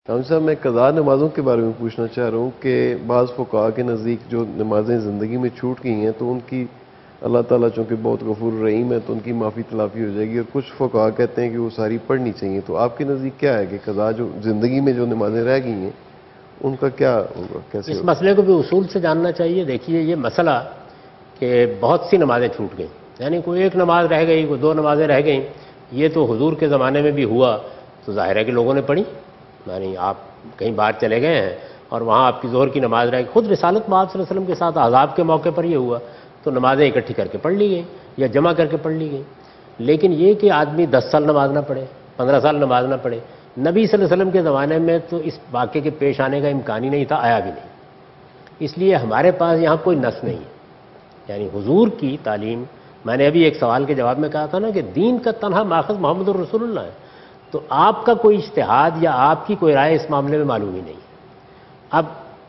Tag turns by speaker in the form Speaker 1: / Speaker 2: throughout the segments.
Speaker 1: کام صاحب، میں قضا نمازوں کے بارے میں پوچھنا چاہ رہا ہوں کہ بعض فقہا کے نزدیک جو نمازیں زندگی میں چھوٹ گئی ہیں تو ان کی اللہ تعالیٰ چونکہ بہت غفور رحیم ہے تو ان کی معافی تلافی ہو جائے گی، اور کچھ فقہا کہتے ہیں کہ وہ ساری پڑھنی چاہیے. تو آپ کے نزدیک کیا ہے کہ قضا جو زندگی میں جو نمازیں رہ گئی ہیں ان کا کیا ہوگا، کیسے
Speaker 2: اس
Speaker 1: ہوگا؟
Speaker 2: مسئلے کو بھی اصول سے جاننا چاہیے. دیکھیے یہ مسئلہ کہ بہت سی نمازیں چھوٹ گئیں، یعنی کوئی ایک نماز رہ گئی، کوئی دو نمازیں رہ گئیں، یہ تو حضور کے زمانے میں بھی ہوا تو ظاہر ہے کہ لوگوں نے پڑھی. یعنی آپ کہیں باہر چلے گئے ہیں اور وہاں آپ کی ظہر کی نماز رہ گئی. خود رسالت مآب صلی اللہ علیہ وسلم کے ساتھ عذاب کے موقع پر یہ ہوا تو نمازیں اکٹھی کر کے پڑھ لی گئیں یا جمع کر کے پڑھ لی گئیں. لیکن یہ کہ آدمی 10 سال نماز نہ پڑھے، 15 سال نماز نہ پڑھے، نبی صلی اللہ علیہ وسلم کے زمانے میں تو اس واقعے کے پیش آنے کا امکان ہی نہیں تھا، آیا بھی نہیں. اس لیے ہمارے پاس یہاں کوئی نص نہیں ہے. یعنی حضور کی تعلیم، میں نے ابھی ایک سوال کے جواب میں کہا تھا نا کہ دین کا تنہا ماخذ محمد الرسول اللہ ہے، تو آپ کا کوئی اجتہاد یا آپ کی کوئی رائے اس معاملے میں معلوم ہی نہیں. اب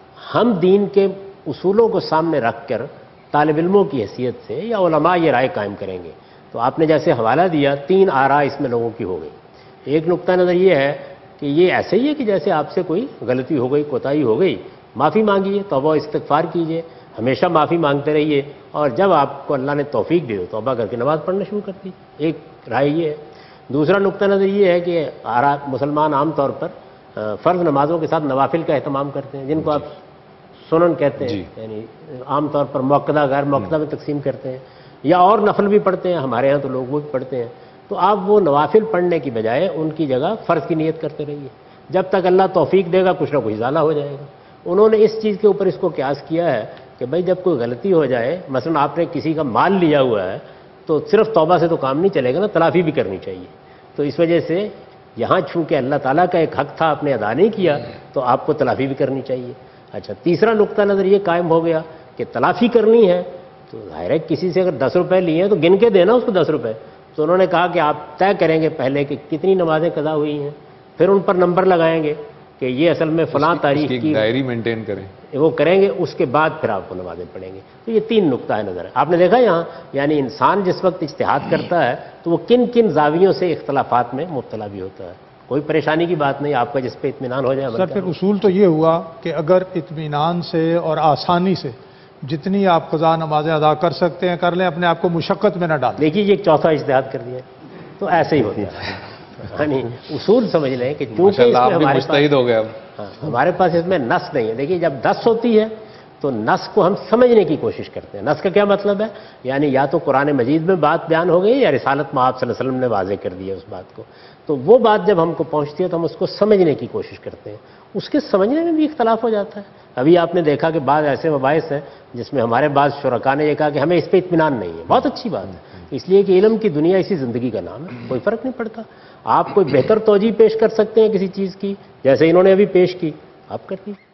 Speaker 2: ہم دین کے اصولوں کو سامنے رکھ کر طالب علموں کی حیثیت سے یا علماء یہ رائے قائم کریں گے. تو آپ نے جیسے حوالہ دیا، 3 آراء اس میں لوگوں کی ہو گئی. ایک نقطہ نظر یہ ہے کہ یہ ایسے ہی ہے کہ جیسے آپ سے کوئی غلطی ہو گئی، کوتاہی ہو گئی، معافی مانگیے، توبہ و استغفار کیجیے، ہمیشہ معافی مانگتے رہیے، اور جب آپ کو اللہ نے توفیق دے توبہ کر کے نماز پڑھنا شروع کر دی. ایک رائے یہ ہے. دوسرا نقطہ نظر یہ ہے کہ مسلمان عام طور پر فرض نمازوں کے ساتھ نوافل کا اہتمام کرتے ہیں، جن کو آپ سنن کہتے ہیں، یعنی عام طور پر موقدہ غیر موقدہ میں تقسیم کرتے ہیں، یا اور نفل بھی پڑھتے ہیں. ہمارے ہاں تو لوگ وہ بھی پڑھتے ہیں. تو آپ وہ نوافل پڑھنے کی بجائے ان کی جگہ فرض کی نیت کرتے رہیے. جب تک اللہ توفیق دے گا کچھ نہ کچھ ازالہ ہو جائے گا. انہوں نے اس چیز کے اوپر اس کو قیاس کیا ہے کہ بھائی جب کوئی غلطی ہو جائے، مثلا آپ نے کسی کا مال لیا ہوا ہے تو صرف توبہ سے تو کام نہیں چلے گا نا، تلافی بھی کرنی چاہیے. تو اس وجہ سے یہاں چونکہ اللہ تعالیٰ کا ایک حق تھا، آپ نے ادا نہیں کیا تو آپ کو تلافی بھی کرنی چاہیے. اچھا، تیسرا نقطہ نظر یہ قائم ہو گیا کہ تلافی کرنی ہے تو ظاہر ہے کسی سے اگر 10 روپے لیے ہیں تو گن کے دینا اس کو 10 روپے. تو انہوں نے کہا کہ آپ طے کریں گے پہلے کہ کتنی نمازیں قضا ہوئی ہیں، پھر ان پر نمبر لگائیں گے کہ یہ اصل میں فلاں تاریخ کی
Speaker 3: ڈائری مینٹین کریں،
Speaker 2: وہ کریں گے، اس کے بعد پھر آپ کو نمازیں پڑھیں گے. تو یہ 3 نقطہ نظر ہے. آپ نے دیکھا یہاں، یعنی انسان جس وقت اجتہاد کرتا ہے تو وہ کن کن زاویوں سے اختلافات میں مبتلا بھی ہوتا ہے. کوئی پریشانی کی بات نہیں، آپ کا جس پہ اطمینان ہو جائے.
Speaker 4: سر پھر اصول تو یہ ہوا کہ اگر اطمینان سے اور آسانی سے جتنی آپ قضا نمازیں ادا کر سکتے ہیں کر لیں، اپنے آپ کو مشقت میں نہ ڈالیں.
Speaker 2: دیکھیے یہ ایک چوتھا اجتہاد کر دیا تو ایسے ہی ہوتا ہے. یعنی اصول سمجھ لیں کہ چونکہ اس میں
Speaker 3: مجتہد ہو گیا.
Speaker 2: ہمارے پاس اس میں نص نہیں ہے. دیکھیے جب نص ہوتی ہے تو نص کو ہم سمجھنے کی کوشش کرتے ہیں. نص کا کیا مطلب ہے؟ یعنی یا تو قرآن مجید میں بات بیان ہو گئی یا رسالت مآب صلی اللہ علیہ وسلم نے واضح کر دیا اس بات کو. تو وہ بات جب ہم کو پہنچتی ہے تو ہم اس کو سمجھنے کی کوشش کرتے ہیں. اس کے سمجھنے میں بھی اختلاف ہو جاتا ہے. ابھی آپ نے دیکھا کہ بعض ایسے مباحث ہیں جس میں ہمارے بعض شرکاء نے یہ کہا کہ ہمیں اس پہ اطمینان نہیں ہے. بہت اچھی بات ہے، اس لیے کہ علم کی دنیا اسی زندگی کا نام ہے، کوئی فرق نہیں پڑتا. آپ کوئی بہتر توجیہ پیش کر سکتے ہیں کسی چیز کی، جیسے انہوں نے ابھی پیش کی، آپ کر دیجیے.